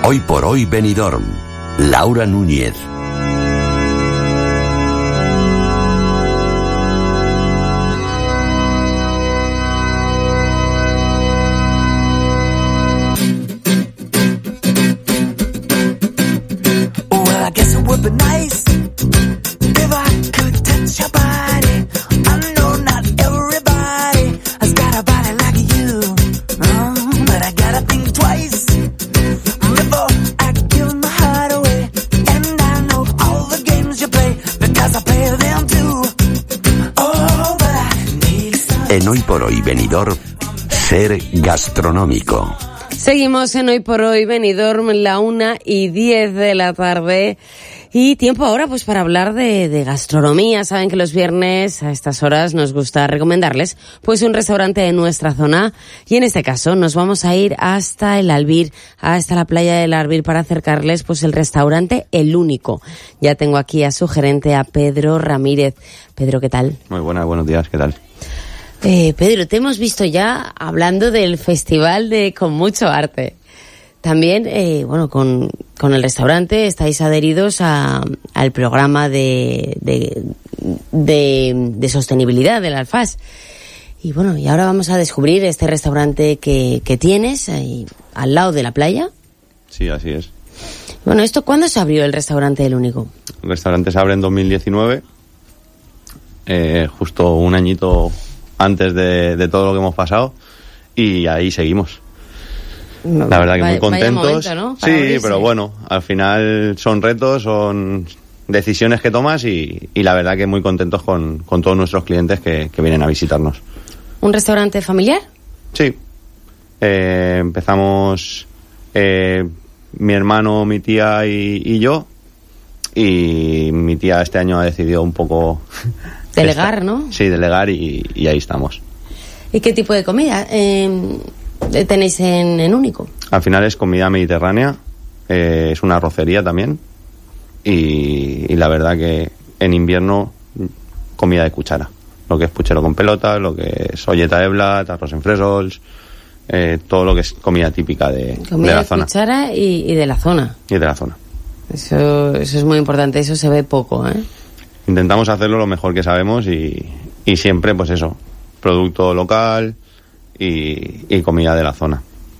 Hoy por hoy Benidorm. Laura Núñez. En Hoy por hoy Benidorm, ser gastronómico. Seguimos en Hoy por hoy Benidorm, la 1:10 de la tarde. Y tiempo ahora pues para hablar de gastronomía. Saben que los viernes a estas horas nos gusta recomendarles pues un restaurante de nuestra zona. Y en este caso nos vamos a ir hasta el Albir, hasta la playa del Albir, para acercarles pues el restaurante El Único. Ya tengo aquí a su gerente, a Pedro Ramírez. Pedro, ¿qué tal? Muy buenas, buenos días, ¿qué tal? Pedro, te hemos visto ya hablando del festival de Con Mucho Arte. También, con el restaurante estáis adheridos al programa de sostenibilidad del Alfaz. Y bueno, y ahora vamos a descubrir este restaurante que tienes ahí, al lado de la playa. Sí, así es. Bueno, ¿cuándo se abrió el restaurante El Único? El restaurante se abre en 2019, justo un añito antes de todo lo que hemos pasado, y ahí seguimos. La verdad que muy contentos. Momento, ¿no? Sí, pero bueno, al final son retos, son decisiones que tomas y la verdad que muy contentos con todos nuestros clientes que vienen a visitarnos. ¿Un restaurante familiar? Sí. Empezamos mi hermano, mi tía y yo, y mi tía este año ha decidido un poco delegar, ¿no? Sí, delegar y ahí estamos. ¿Y qué tipo de comida tenéis en Único? Al final es comida mediterránea, es una arrocería también y la verdad que en invierno comida de cuchara, lo que es puchero con pelota, lo que es olleta de blat, arroz en fresols, todo lo que es comida típica de la zona. Comida de cuchara y de la zona. Y de la zona. Eso es muy importante, eso se ve poco, ¿eh? Intentamos hacerlo lo mejor que sabemos y siempre pues eso, producto local y comida de la zona.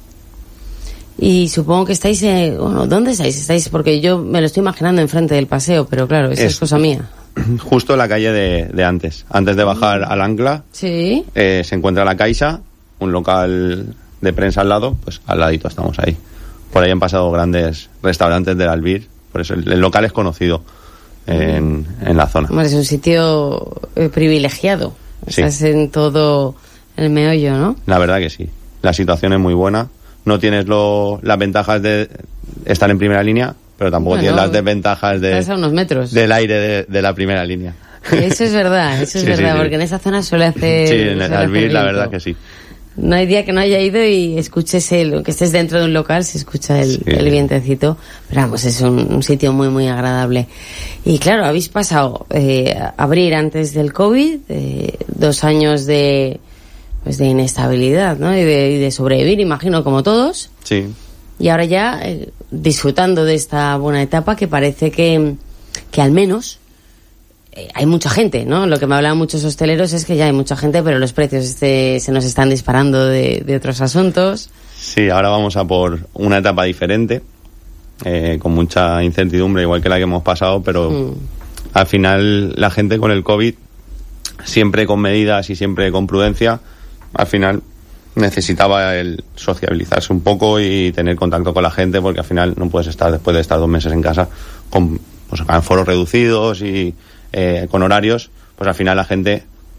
Y supongo que estáis, ¿dónde estáis? Estáis, porque yo me lo estoy imaginando enfrente del paseo, pero claro, eso es cosa mía. Justo en la calle de antes de bajar al Ancla. Sí. Se encuentra la Caixa, un local de prensa al lado, pues al ladito estamos ahí. Por ahí han pasado grandes restaurantes del Albir, por eso el local es conocido en la zona. Bueno, es un sitio privilegiado. Sí. Estás en todo el meollo, ¿no? La verdad que sí. La situación es muy buena. No tienes las ventajas de estar en primera línea, pero tampoco tienes las desventajas estás a unos metros del aire de la primera línea. Eso es verdad, sí, porque en esa zona suele hacer... Sí, en el Albir la verdad que sí. No hay día que no haya ido y escuches que estés dentro de un local, se escucha el vientecito. Pero vamos, es un sitio muy, muy agradable. Y claro, habéis pasado abrir antes del COVID, 2 años de inestabilidad, ¿no? Y de sobrevivir, imagino, como todos. Sí. Y ahora ya disfrutando de esta buena etapa que parece que al menos... hay mucha gente, ¿no? Lo que me hablaban muchos hosteleros es que ya hay mucha gente, pero los precios se nos están disparando de otros asuntos. Sí, ahora vamos a por una etapa diferente, con mucha incertidumbre, igual que la que hemos pasado, pero al final la gente con el COVID, siempre con medidas y siempre con prudencia, al final necesitaba el sociabilizarse un poco y tener contacto con la gente, porque al final no puedes estar, después de estar 2 meses en casa, con foros reducidos y con horarios, pues al final la gente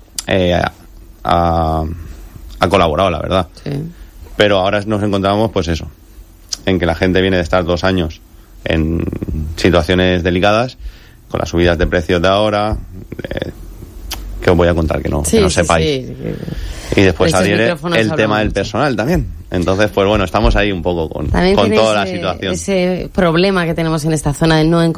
ha colaborado, la verdad. Sí. Pero ahora nos encontramos, pues eso, en que la gente viene de estar 2 años en situaciones delicadas, con las subidas de precios de ahora, que os voy a contar que no sepáis. Sí. Y después adhiere el tema del personal también. Entonces, pues bueno, estamos ahí un poco con toda la situación. Ese problema que tenemos en esta zona de no encontrar